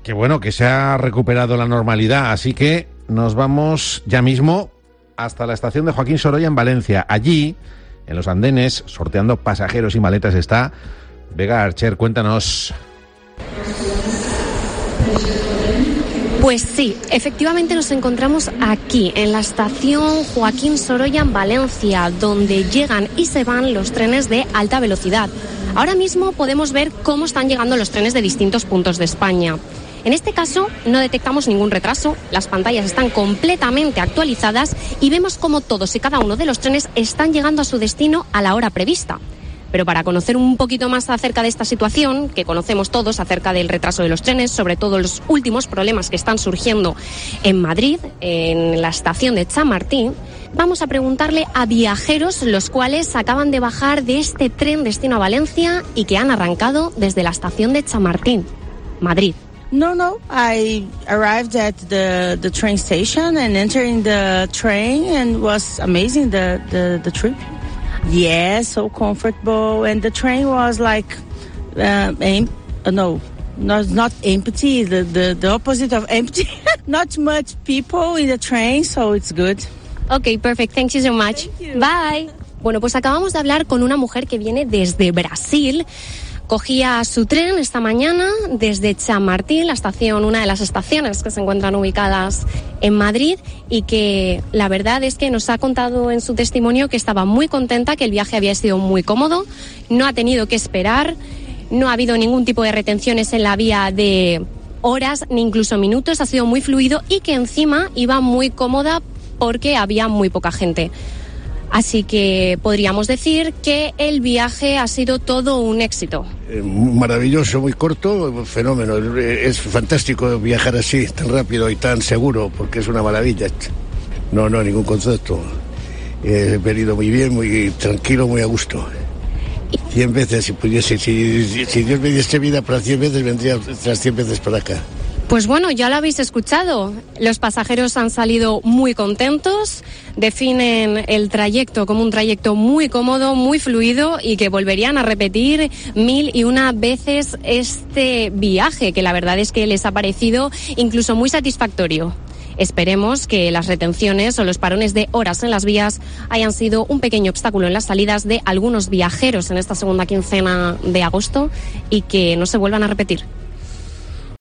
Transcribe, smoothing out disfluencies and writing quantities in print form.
Qué bueno que se ha recuperado la normalidad, así que nos vamos ya mismo hasta la estación de Joaquín Sorolla en Valencia. Allí, en los andenes, sorteando pasajeros y maletas está Vega Archer. Cuéntanos. Pues sí, efectivamente nos encontramos aquí, en la estación Joaquín Sorolla en Valencia, donde llegan y se van los trenes de alta velocidad. Ahora mismo podemos ver cómo están llegando los trenes de distintos puntos de España. En este caso no detectamos ningún retraso, las pantallas están completamente actualizadas y vemos cómo todos y cada uno de los trenes están llegando a su destino a la hora prevista. Pero para conocer un poquito más acerca de esta situación, que conocemos todos acerca del retraso de los trenes, sobre todo los últimos problemas que están surgiendo en Madrid, en la estación de Chamartín, vamos a preguntarle a viajeros los cuales acaban de bajar de este tren destino a Valencia y que han arrancado desde la estación de Chamartín, Madrid. No. I arrived at the train station and entering the train and was amazing the trip. Yes, so comfortable, and the train was like not empty. The opposite of empty. Not much people in the train, so it's good. Okay, perfect. Thank you so much. Thank you. Bye. Bueno, pues acabamos de hablar con una mujer que viene desde Brasil. Cogía su tren esta mañana desde Chamartín, una de las estaciones que se encuentran ubicadas en Madrid, y que la verdad es que nos ha contado en su testimonio que estaba muy contenta, que el viaje había sido muy cómodo, no ha tenido que esperar, no ha habido ningún tipo de retenciones en la vía de horas ni incluso minutos, ha sido muy fluido y que encima iba muy cómoda porque había muy poca gente. Así que podríamos decir que el viaje ha sido todo un éxito. Maravilloso, muy corto, fenómeno. Es fantástico viajar así, tan rápido y tan seguro, porque es una maravilla. No, ningún concepto. He venido muy bien, muy tranquilo, muy a gusto. 100 veces, si pudiese, si Dios me diese vida para 100 veces, vendría otras 100 veces para acá. Pues bueno, ya lo habéis escuchado. Los pasajeros han salido muy contentos, definen el trayecto como un trayecto muy cómodo, muy fluido y que volverían a repetir 1001 veces este viaje, que la verdad es que les ha parecido incluso muy satisfactorio. Esperemos que las retenciones o los parones de horas en las vías hayan sido un pequeño obstáculo en las salidas de algunos viajeros en esta segunda quincena de agosto y que no se vuelvan a repetir.